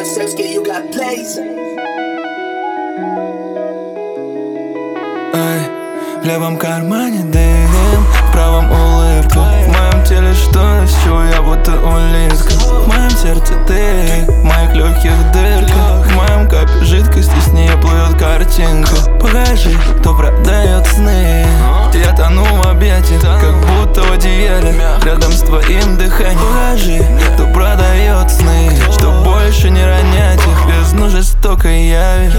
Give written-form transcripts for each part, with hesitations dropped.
Философский, you got plays. Эй, в левом кармане дым, в правом улыбка. В моем теле что, с чего я будто улитка. В моем сердце ты, в моих легких дырка. В моем капе жидкости, с ней плывет картинка. Покажи, кто продает сны. Я тону в объятиях, как будто в одеяле, рядом с твоим дыханием. Покажи, кто продает сны, чтоб больше не ронять их в бездну жестокой яви.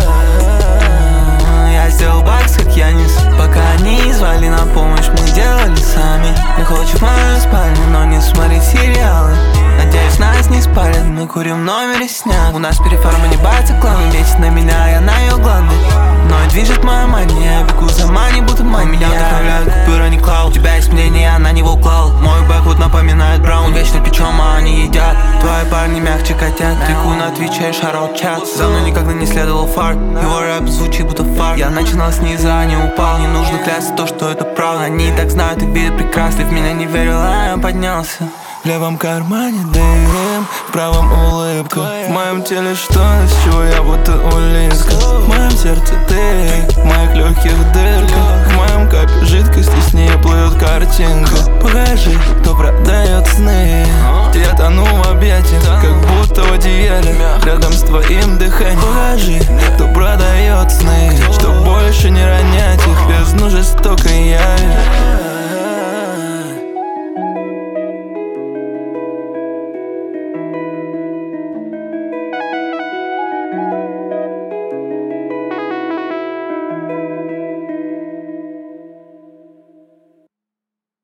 Я сделал бакс, как Янис, пока они звали на помощь, мы делали сами. Мы хочем в мою спальню, но не смотреть сериалы. Надеюсь, нас не спалят, мы курим в номере снят. У нас переформа не бается клан, метит на меня, я на ее гланды. Мной движет моя мания, я бегу за мани, будто мания. Меня вдохновляют купюры, не клау. У тебя есть мнение, я на него уклал. Мой бэквуд напоминает браун. Вечно печем, а они едят. Твои парни мягче котят. Трику на твиче, шарот чат. За мной никогда не следовал фарт. Его рэп звучит будто фарт. Я начинал снизу, а не упал. Не нужно клясться то, что это правда. Они и так знают, их видят прекрасно. Ты в меня не верил, а я поднялся. В левом кармане дым, в правом улыбка. В моем теле что, с чего я будто улитка. В моем сердце ты, в моих легких дырка. В моем капе жидкости, с ней плывет картинка. Покажи, кто продает сны. Я тону в объятиях, как будто в одеяле, рядом с твоим дыханием. Покажи, кто продает сны, чтоб больше не ронять их в бездну жестокой яви.